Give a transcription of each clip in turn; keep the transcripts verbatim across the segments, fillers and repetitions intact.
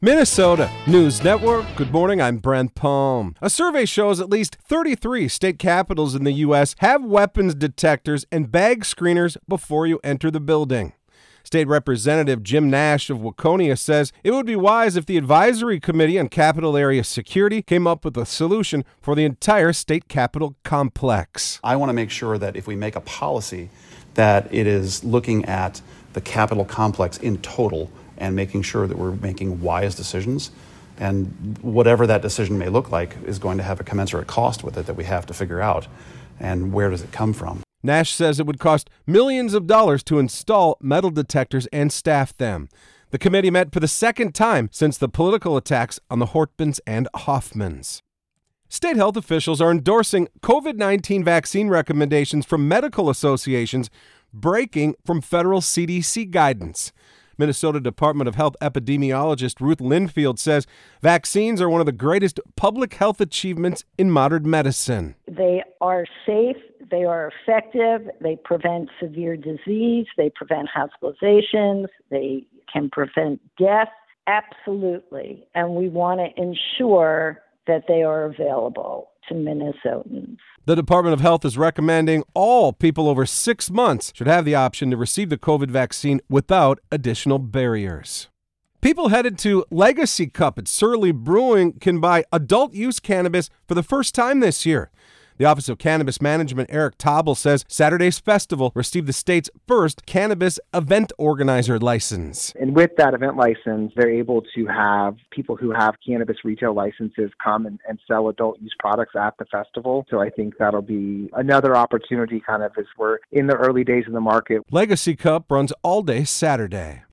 Minnesota News Network. Good morning, I'm Brent Palm. A survey shows at least thirty-three state capitals in the U S have weapons detectors and bag screeners before you enter the building. State Representative Jim Nash of Waconia says it would be wise if the Advisory Committee on Capital Area Security came up with a solution for the entire state capitol complex. I want to make sure that if we make a policy, that it is looking at the Capitol complex in total and making sure that we're making wise decisions. And whatever that decision may look like is going to have a commensurate cost with it that we have to figure out. And where does it come from? Nash says it would cost millions of dollars to install metal detectors and staff them. The committee met for the second time since the political attacks on the Hortmans and Hoffmans. State health officials are endorsing covid nineteen vaccine recommendations from medical associations, breaking from federal C D C guidance. Minnesota Department of Health epidemiologist Ruth Linfield says vaccines are one of the greatest public health achievements in modern medicine. They are safe, they are effective, they prevent severe disease, they prevent hospitalizations, they can prevent death, absolutely. And we want to ensure that they are available to Minnesotans. The Department of Health is recommending all people over six months should have the option to receive the COVID vaccine without additional barriers. People headed to Legacy Cup at Surly Brewing can buy adult-use cannabis for the first time this year. The Office of Cannabis Management, Eric Tobel, says Saturday's festival received the state's first cannabis event organizer license. And with that event license, they're able to have people who have cannabis retail licenses come and, and sell adult use products at the festival. So I think that'll be another opportunity kind of as we're in the early days of the market. Legacy Cup runs all day Saturday.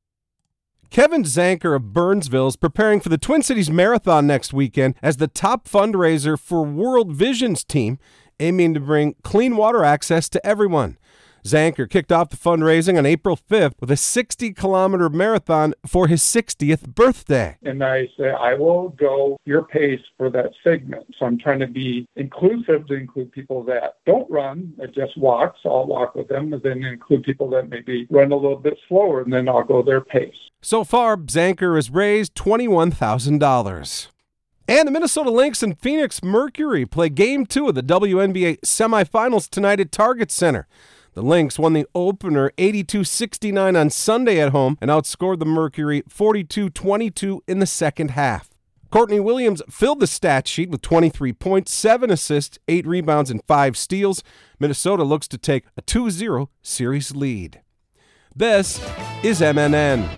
Kevin Zanker of Burnsville is preparing for the Twin Cities Marathon next weekend as the top fundraiser for World Vision's team, aiming to bring clean water access to everyone. Zanker kicked off the fundraising on April fifth with a sixty-kilometer marathon for his sixtieth birthday. And I say, I will go your pace for that segment. So I'm trying to be inclusive to include people that don't run, that just walk. So I'll walk with them, and then include people that maybe run a little bit slower, and then I'll go their pace. So far, Zanker has raised twenty-one thousand dollars. And the Minnesota Lynx and Phoenix Mercury play Game two of the W N B A semifinals tonight at Target Center. The Lynx won the opener eighty-two sixty-nine on Sunday at home and outscored the Mercury forty-two twenty-two in the second half. Courtney Williams filled the stat sheet with twenty-three points, seven assists, eight rebounds, and five steals. Minnesota looks to take a two zero series lead. This is M N N.